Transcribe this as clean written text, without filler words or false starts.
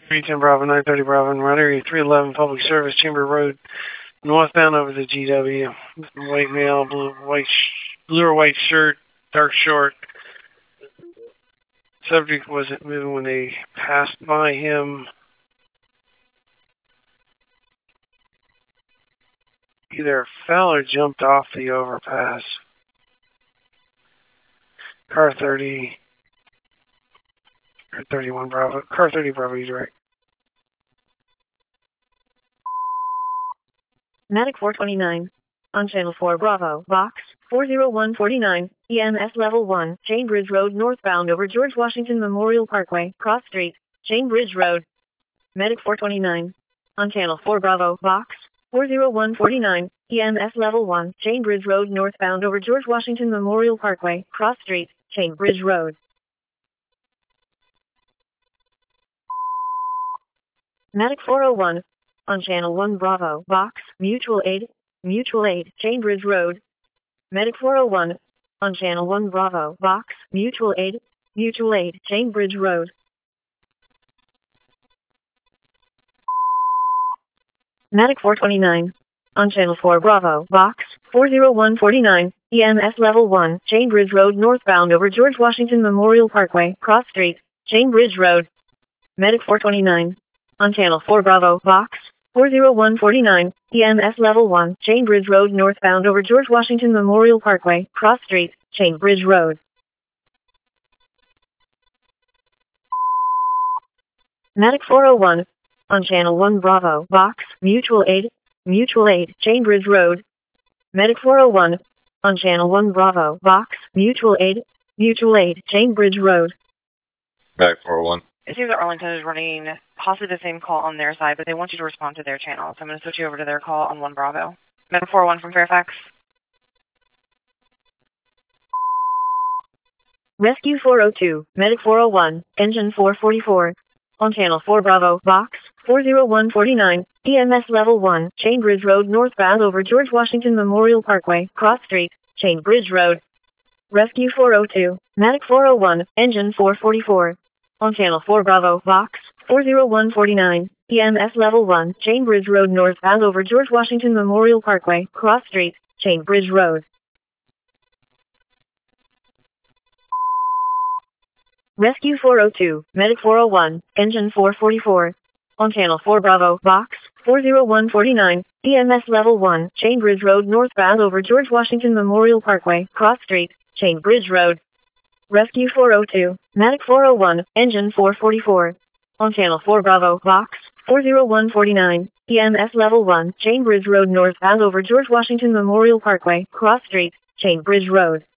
310 Bravo, 930 Bravo, and Route Area 311 Public Service, Chamber Road, northbound over the GW. White male, blue or white shirt, dark short. Subject wasn't moving when they passed by him. Either fell or jumped off the overpass. Car 30, or 31 Bravo, car 30 Bravo, he's right. Medic 429. On Channel 4 Bravo, Box 40149, EMS Level 1, Chainbridge Road northbound over George Washington Memorial Parkway, Cross Street, Chainbridge Road. Medic 429. On Channel 4 Bravo, Box 40149, EMS Level 1, Chainbridge Road northbound over George Washington Memorial Parkway, Cross Street, Chainbridge Road. Medic 401. On Channel 1 Bravo, Box, Mutual Aid, Chainbridge Road. Medic 401. On Channel 1 Bravo, Box, Mutual Aid, Chainbridge Road. Medic 429. On Channel 4 Bravo, Box, 40149, EMS Level 1, Chainbridge Road northbound over George Washington Memorial Parkway, Cross Street, Chainbridge Road. Medic 429. On Channel 4 Bravo, Box 40149, EMS Level 1, Chainbridge Road northbound over George Washington Memorial Parkway, Cross Street, Chainbridge Road. Medic 401. On Channel 1 Bravo, Box, Mutual Aid, Chainbridge Road. Medic 401. On Channel 1 Bravo, Box, Mutual Aid, Chainbridge Road. Medic 401. It seems that Arlington is running possibly the same call on their side, but they want you to respond to their channel. So I'm going to switch you over to their call on 1 Bravo. Medic 401 from Fairfax. Rescue 402, Medic 401, Engine 444. On Channel 4 Bravo, Box 40149, EMS Level 1, Chainbridge Road northbound over George Washington Memorial Parkway, Cross Street, Chainbridge Road. Rescue 402, Medic 401, Engine 444. On Channel 4 Bravo, Box 40149, EMS Level 1, Chainbridge Road northbound over George Washington Memorial Parkway, Cross Street, Chainbridge Road. Rescue 402, Medic 401, Engine 444. On Channel 4 Bravo, Box 40149, EMS Level 1, Chainbridge Road northbound over George Washington Memorial Parkway, Cross Street, Chainbridge Road. Rescue 402, Medic 401, Engine 444. On Channel 4 Bravo, Box 40149, EMS Level 1, Chainbridge Road northbound over George Washington Memorial Parkway, Cross Street, Chainbridge Road.